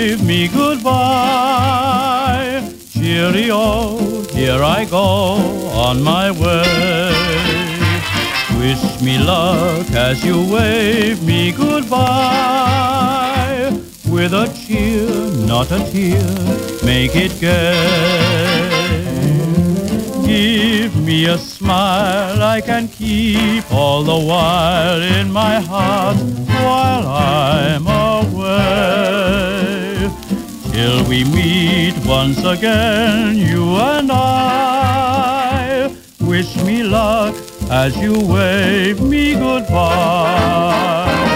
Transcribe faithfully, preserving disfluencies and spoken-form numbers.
give me goodbye. Cheerio, here I go on my way. Wish me luck as you wave me goodbye. With a cheer, not a tear, make it gay. Give me a smile I can keep all the while in my heart while I'm away. Till we meet once again, you and I. Wish me luck as you wave me goodbye.